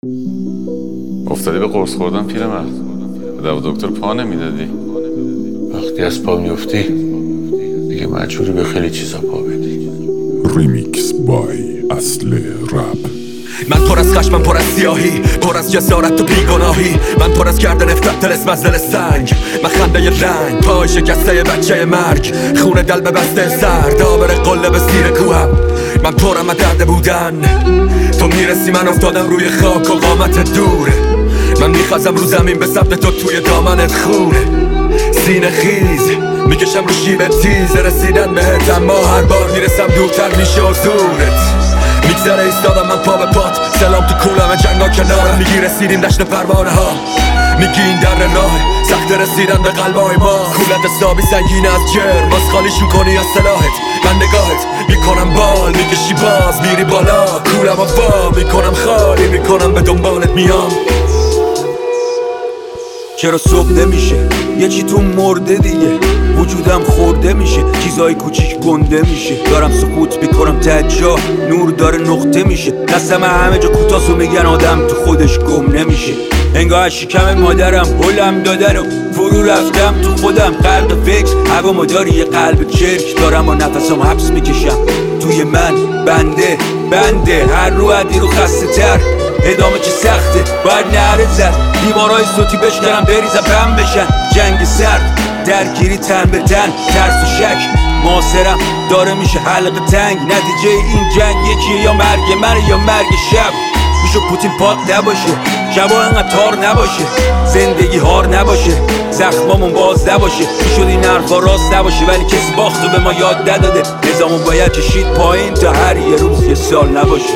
افتادی به قرص خوردن پیرمرد. به دوا دکتر پا نمیدادی. وقتی از پا میفتی دیگه مجبوری به خیلی چیزا پا بدی. ریمیکس بای اصل رپ. من پر از خشم، من پر از سیاهی، پر از جسارت و بیگناهی. من پر از گردن افتاد تلسم از دل سنگ. من خنده رنگ، پای شکسته بچه مرگ، خون دل به بسته سر، دابر قله به سیر کوهم. من پرم از درد بودن، تو میرسی من افتادم روی خاک و قامت دوره. من میخوازم رو زمین به سمت تو توی دامنت خونه. سینه خیز میکشم رو شیب تیز رسیدن بهت، اما هر بار میرسم دورتر میشه حضورت. میگذره ایستادم من پا به پات، سلام تو کولم جنگا کنارم. میگی رسیدیم دشت پروانه ها، میگی این در راه سخت رسیدن به قلبای ما. کولت حسابی سنگین از جر، باز خالیشون کنی از سلاحت. من نگاهت میکنم بال، میکشی باز میری بالا. کولم و وا میکنم خالی، میکنم به دنبالت میام. چرا صبح نمیشه؟ یه چی تو مرده دیگه، وجودم خورده میشه، چیزای کوچیک گنده میشه. دارم سکوت میکنم تجا، نور داره نقطه میشه. دستم همه جا کوتاست و میگن آدم تو خودش گم نمیشه. انگاه از شکم مادرم هلم دادن و فرو رفتم تو خودم. غرق فکر هوا مداری یه قلب چرک دارم و نفسم حبس میکشم توی من. بنده هر رو عدی رو خسته تر، ادامه چه سخته باید نهره زد. دیوارای صوتی بشکنم بریزم بم بشن. جنگ سرد درگیری تن به تن، ترس و شک معاصرم داره میشه حلقه تنگ. نتیجه این جنگ یکیه، یا مرگ من یا مرگ شب. میشه پوتین پاک نباشه، شبا انقدر تار نباشه، زندگی هار نباشه، زخمامون باز نباشه. میشد این حرفا راست نباشه، ولی کسی باختو به ما یاد نداده. نظامون باید کشید پایین تا هر یه روز یه سال نباشه.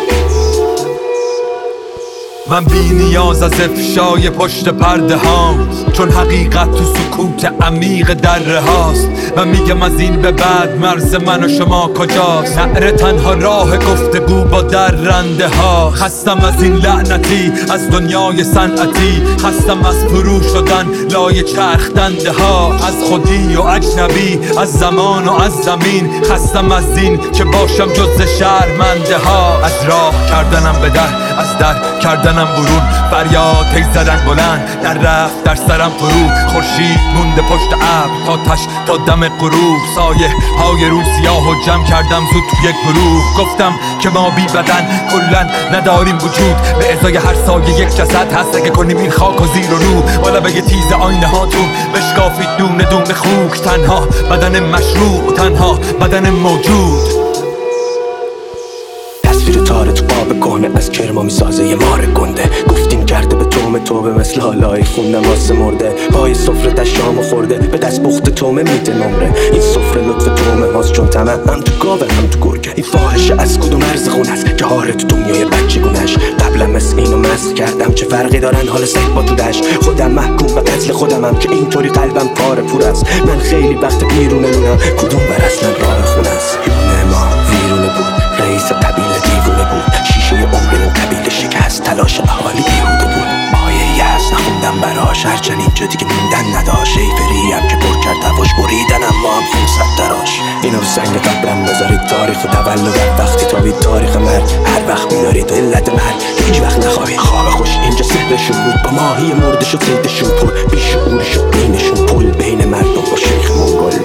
من بی نیاز از افشای پشت پرده هام، چون حقیقت تو سکوت عمیق دره هاست. من میگم از این به بعد مرز من و شما کجاست؟ نعره تنها راه گفتگو با درنده ها. خستم از این لعنتی، از دنیای صنعتی، خستم از فرو شدن لای چرخ دنده ها. از خودی و اجنبی، از زمان و از زمین، خستم از این که باشم جز شرمنده ها. از راه کردنم به در، از در کردنم برون، فریاد تک زدن بلند در رفت در سرم فرو. خورشید مونده پشت ابر تا تش تا دم غروب، سایه های روز سیاه و جمع کردم زود تو یک گروه. گفتم که ما بی بدن کلن نداریم وجود، به ازای هر سایه یک جسد هست. اگه کنیم این خاک و زیر و رو، والا بگه تیز آینه هاتون بشکافید دونه دونه خوک. تنها بدن مشروع، تنها بدن موجود. تصویر تاره تو قاب کهنه از کرما میسازه یه مار گنده. گفتین کرده به توبه مثل حالای خون نماز مرده. پای سفره تشام خورده، به دست بخت تومه میده نمره. این سفره لطف تومه هاست، چون تمه هم تو گاوه هم تو گرگه. این فاحشه از کدوم مرز خون هست که هاره تو دنیای بچه گونش. قبلا مثل اینو مسخ کردم، چه فرقی دارن حال سگ با تو دش. خودم محکوم به قتل خودمم که اینطوری قلبم پاره پور است. من خیلی وقت بیرون لونم، کدوم بر اصلا راه خون است. لونه ما ویرونه بود، رئیس قبیله دیوونه بود. شیشه عمر این قبیله شکست، تلاش اهالی بیهوده بود. آیه یأس نخوندم براش، هرچند اینجا دیگه موندن نداشت. ایفری هم که پر کرد هواش بریدن، اما هم خونسد دراش. اینو رو سنگ قبرم بذارید، تاریخ تولدم وقتی تابید تاریخ مرگ. هر وقت میارید علت مرگ، هیچ وقت نخواهید خواب خوش. اینجا سحرشون بود با ماهی مرده شد زیدشون پر. بیشعور شد بینشون پل، بین مردم با شیخ منگل.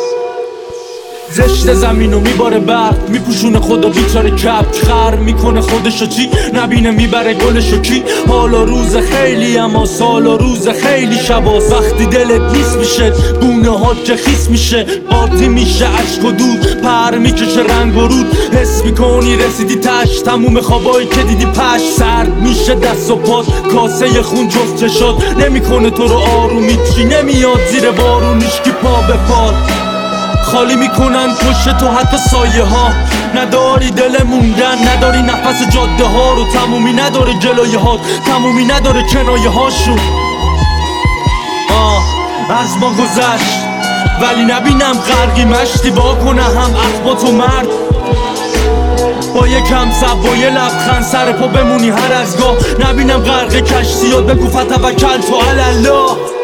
زشت زمینو میباره برد، میپوشونه خدا بیچاره کبک. خر میکنه خودشو چی نبینه، میبره گلشو کی. حالا روز خیلی اما سال و روز خیلی شباست. وقتی دلت نیست میشه، گونه هات که خیس میشه. قاطی میشه عشق و دود، پر میکشه رنگ و رود. حس میکنی رسیدی تش، تموم خوابایی که دیدی پش. سرد میشه دست و پات، کاسه خون جفت چشات. نمیکنه تو رو آرومی، چی نمیاد زیر بارونیش کی پا به پات. خالی میکنن پشت تو حتی سایه ها. نداری دل موندن، نداری نفس جاده ها رو. تمومی نداره جلوی هات، تمومی نداره کنایه هاشون. از ما گذشت ولی نبینم غرقی مشتی. با کنه هم اخبات و مرد با یکم سب با یه لبخند سر پا بمونی هر از گاه. نبینم غرق کشتی، یاد بگو فتوکل تو علی الله.